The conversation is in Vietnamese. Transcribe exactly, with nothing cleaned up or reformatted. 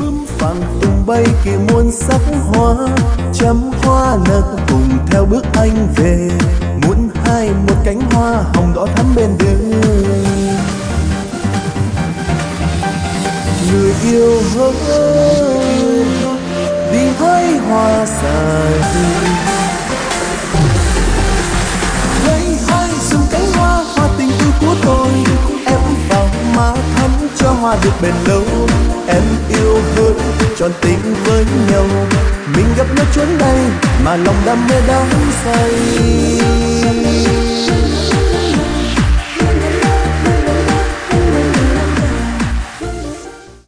phẳng tung bay kỳ muôn sắc hoa, chấm hoa nở cùng theo bước anh về, muốn hai một cánh hoa hồng đỏ thắm bên đường. Người yêu hỡi đi hái hoa dài, lấy hai dùng cánh hoa hoa tình yêu của tôi, em vào má thắm cho hoa được bền lâu. Em yêu hỡi tròn tình với nhau, mình gặp nhau chốn đây mà lòng đam mê đắm say.